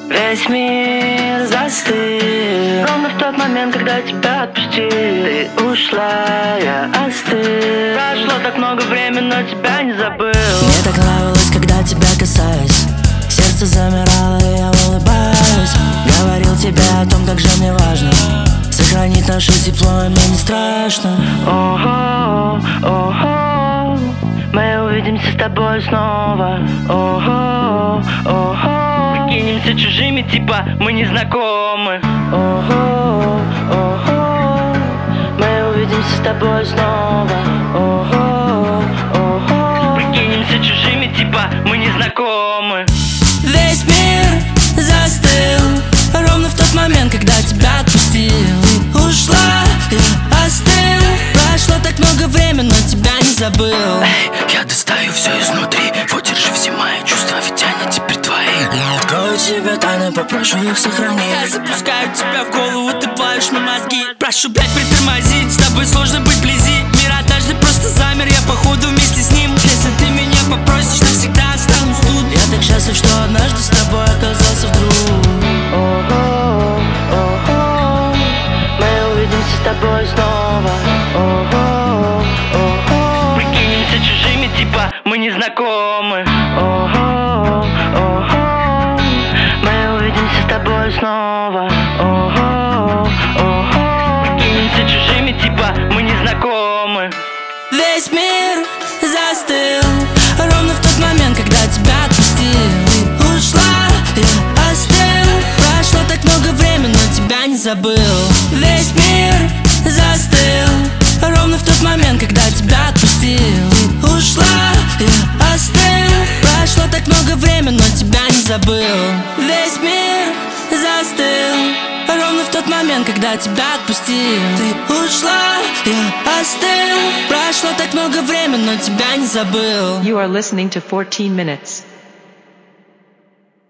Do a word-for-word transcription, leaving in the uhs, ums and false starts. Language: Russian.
Весь мир застыл ровно в тот момент, когда тебя отпустил. Ты ушла, я остыл. Прошло так много времени, но тебя не забыл. Мне так нравилось, когда тебя касаюсь. Сердце замирало, и я улыбаюсь. Говорил тебе о том, как же мне важно сохранить наше тепло, и мне не страшно. Ого, ого, мы увидимся с тобой снова. Ого, ого, прикинемся чужими, типа мы не знакомы. Ого, ого, мы увидимся с тобой снова. Ого, ого, прикинемся чужими, типа мы не знакомы. Весь мир застыл ровно в тот момент, когда тебя отпустил. Ты ушла, я остыл. Прошло так много времени, но тебя не забыл. Эй, я достаю все изнутри. Вот держи все мои чувства, ведь они теперь твои. Я открою тебе тайны, попрошу их сохранить. Я запускаю тебя в голову, ты плавишь на мозги. Прошу, блядь, притормозить, с тобой сложно быть вблизи. Мир однажды просто замер, я походу вместе с ним. Если ты меня попросишь, навсегда останусь тут. Я так счастлив, что однажды с тобой оказался вдруг. Ого, ого, мы увидимся с тобой снова. Ого, ого, прикинемся чужими, типа мы не знакомы. Ого, ого, мы увидимся с тобой снова. Ого, ого, прикинемся чужими, типа мы не знакомы. Весь мир застыл ровно в тот момент, когда тебя отпустил. Ты ушла, я остыл. Прошло так много времени, но тебя не забыл. Весь мир застыл ровно в тот момент, когда тебя отпустил. Ты ушла, я остыл. Прошло так много времени, но тебя не забыл. Весь мир застыл ровно в тот момент, когда тебя отпустил. Ты ушла, я остыл. Прошло так много времени, но тебя не забыл. You are listening to fourteen minutes.